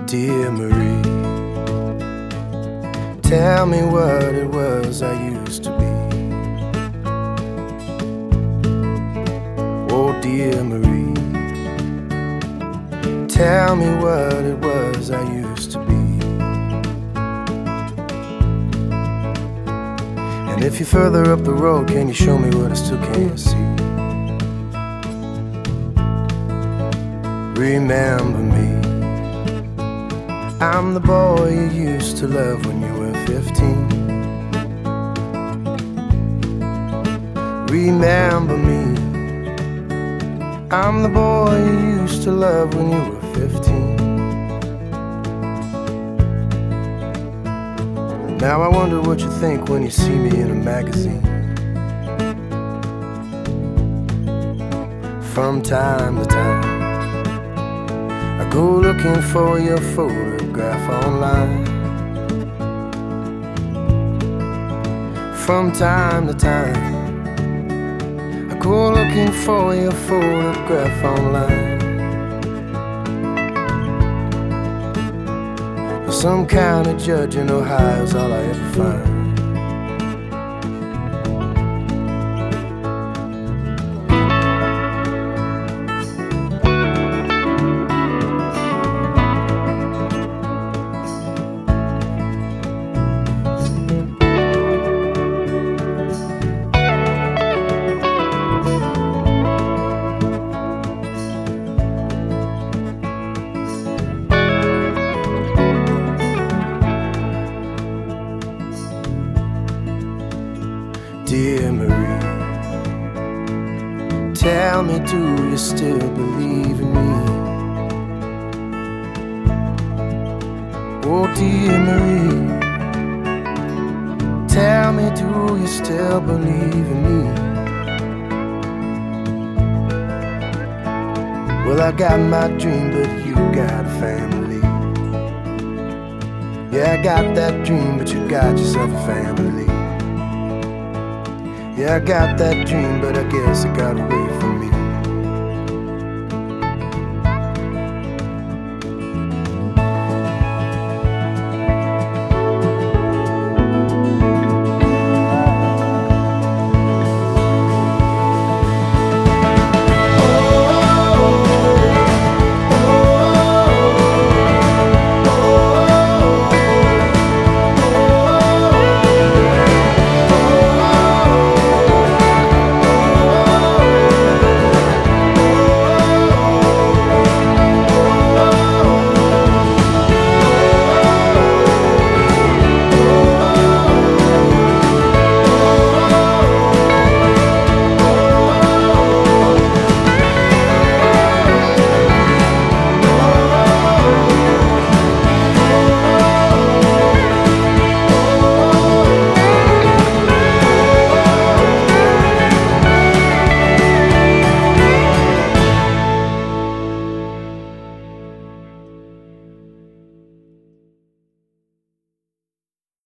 Dear Marie, tell me what it was I used to be. Oh, dear Marie, tell me what it was I used to be. And if you're further up the road, can you show me what I still can't see? Remember me, I'm the boy you used to love when you were 15. Remember me, I'm the boy you used to love when you were 15. Now I wonder what you think when you see me in a magazine. From time to time I go looking for your photograph online. From time to time I go looking for your photograph online. Some county judge in Ohio's all I ever find. Dear Marie, tell me, do you still believe in me? Oh, dear Marie, tell me, do you still believe in me? Well, I got my dream, but you got a family. Yeah, I got that dream, but you got yourself a family. Yeah, I got that dream, but I guess I got away from